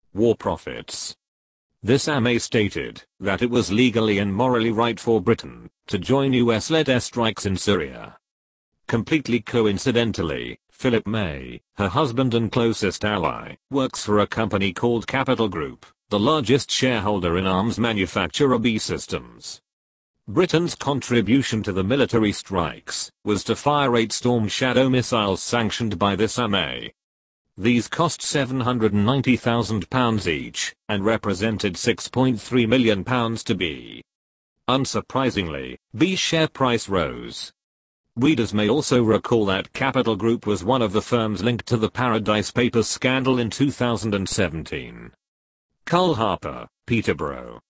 War profits. This AMA stated that it was legally and morally right for Britain to join US-led airstrikes in Syria. Completely coincidentally, Philip May, her husband and closest ally, works for a company called Capital Group, the largest shareholder in arms manufacturer B Systems. Britain's contribution to the military strikes was to fire 8 Storm Shadow missiles sanctioned by this AMA. These cost £790,000 each, and represented £6.3 million to B. Unsurprisingly, B's share price rose. Readers may also recall that Capital Group was one of the firms linked to the Paradise Papers scandal in 2017. Cole Harper, Peterborough.